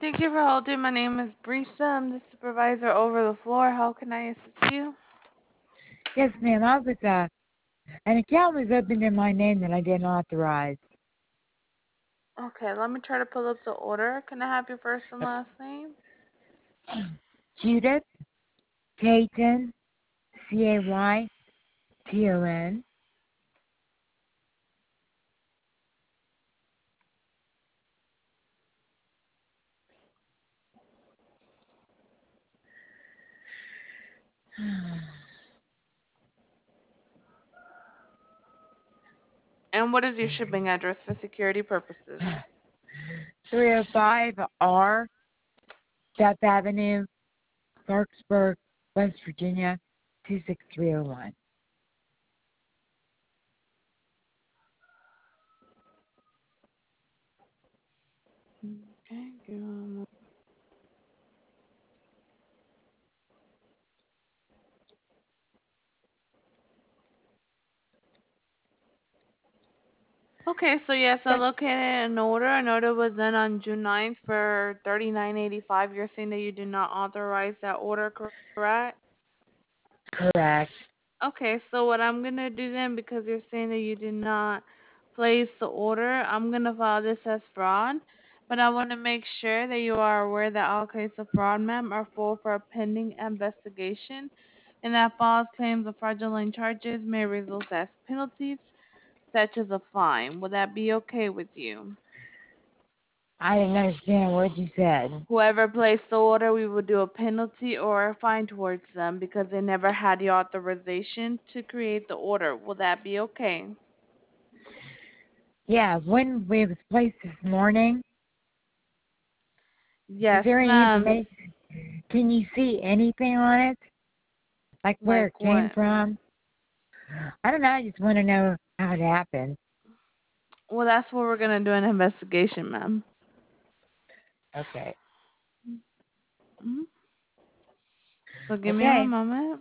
Thank you for holding. My name is Brisa. I'm the supervisor over the floor. How can I assist you? Yes, ma'am. An account was opened in my name that I didn't authorize. Okay, let me try to pull up the order. Can I have your first and last name? Judith Cayton, Cayton. And what is your shipping address for security purposes? 305 R, South Avenue, Clarksburg, West Virginia, 26301. Okay, give me a moment. Okay, so yes, I Yes, located an order. An order was done on June 9th for 39.85. You're saying that you did not authorize that order, correct? correct. Okay, so what I'm gonna do then, because you're saying that you did not place the order, I'm gonna file this as fraud. But I want to make sure that you are aware that all cases of fraud, ma'am, are full for a pending investigation, and that false claims of fraudulent charges may result as penalties, such as a fine. Would that be okay with you? I didn't understand a word you said. Whoever placed the order, we would do a penalty or a fine towards them because they never had the authorization to create the order. Will that be okay? Yeah, when we was placed this morning, is Yes, there any ma'am. information? Can you see anything on it? Like where Like it came what? from? I don't know. I just want to know how it happened. Well, that's what we're gonna do an investigation, ma'am. Okay. Mhm. So give me one Okay. moment.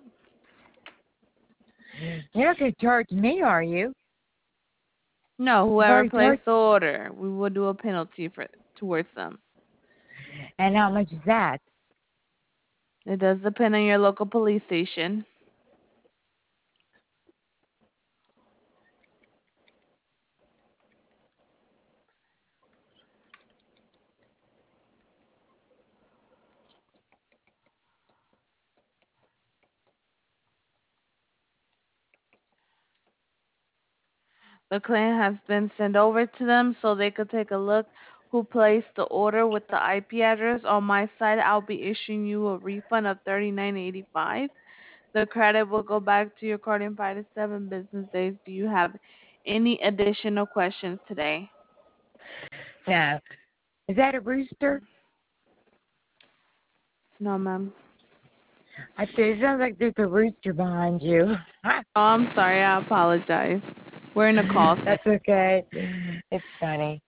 You're not going to charge me, are you? No, You've whoever already charged. placed the order, we will do a penalty for towards them. And how much is that? It does depend on your local police station. The claim has been sent over to them so they could take a look who placed the order with the IP address. On my side, I'll be issuing you a refund of 39.85. The credit will go back to your card in 5 to 7 business days. Do you have any additional questions today? No. Is that a rooster? No, ma'am. It sounds like there's a rooster behind you. Oh, I'm sorry. I apologize. We're in a call center. That's okay. It's funny.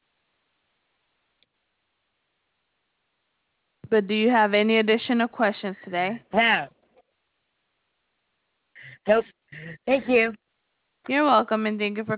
But do you have any additional questions today? No. Nope. Thank you. You're welcome, and thank you for